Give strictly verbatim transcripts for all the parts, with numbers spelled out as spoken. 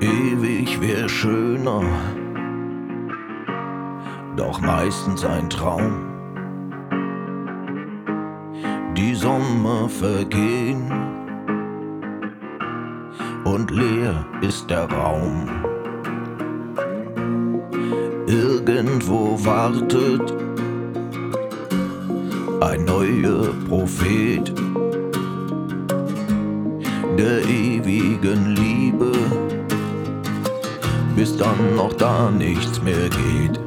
Ewig wär schöner, doch meistens ein Traum. Die Sommer vergehen und leer ist der Raum. Irgendwo wartet ein neuer Prophet der ewigen Liebe, bis dann noch da nichts mehr geht.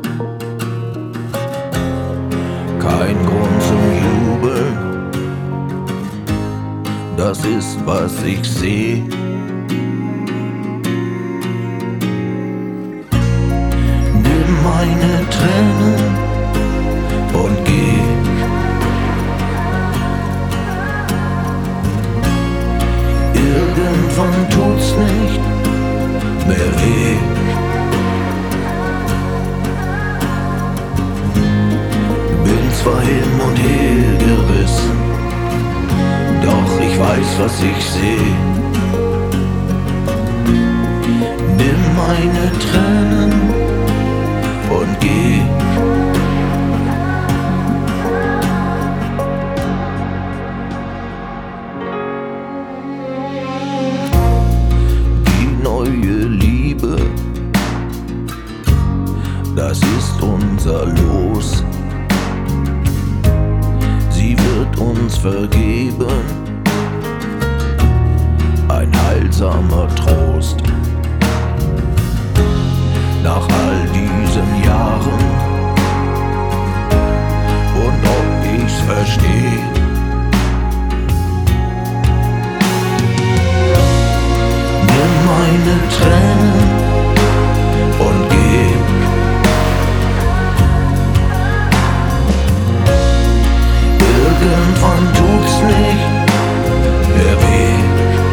Kein Grund zum Jubeln, das ist, was ich seh. Nimm meine Tränen und geh. Irgendwann tut's nicht mehr weh. Bin zwar hin und her gerissen, doch ich weiß, was ich seh. Nimm meine Tränen und geh. Die neue Liebe, das ist unser Los. Sie wird uns vergeben, ein heilsamer Trost. Nach all diesen Jahren, und ob ich's versteh, nimm meine Tränen und geh. Irgendwann tut's nicht mehr weh.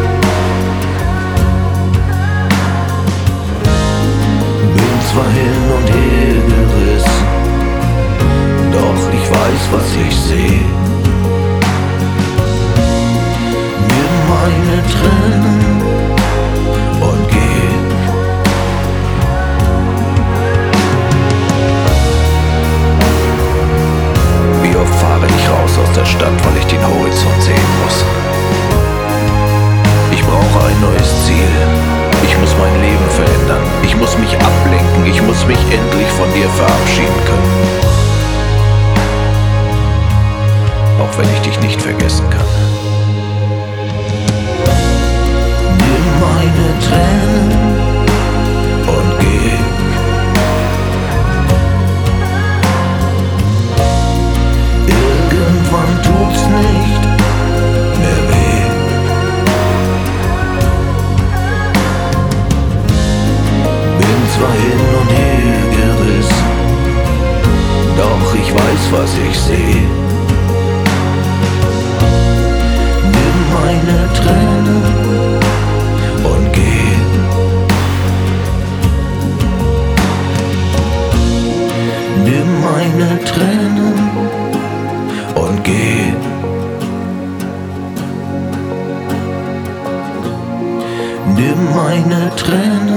Bin zwar hin und her gerissen, doch ich weiß, was ich seh. Nimm meine Tränen und geh. Wie oft fahre ich raus aus der Stadt, weil ich den Horizont sehen muss. Ich brauche ein neues Ziel. Ich muss mein Leben verändern. Ich muss mich ablenken. Ich muss mich endlich von dir verabschieden können. Auch wenn ich dich nicht vergessen kann. Nimm meine Tränen und geh. Irgendwann tut's nicht mehr weh. Bin zwar hin und her gerissen, doch ich weiß, was ich seh. Nimm meine Tränen und geh. Nimm meine Tränen und geh. Nimm meine Tränen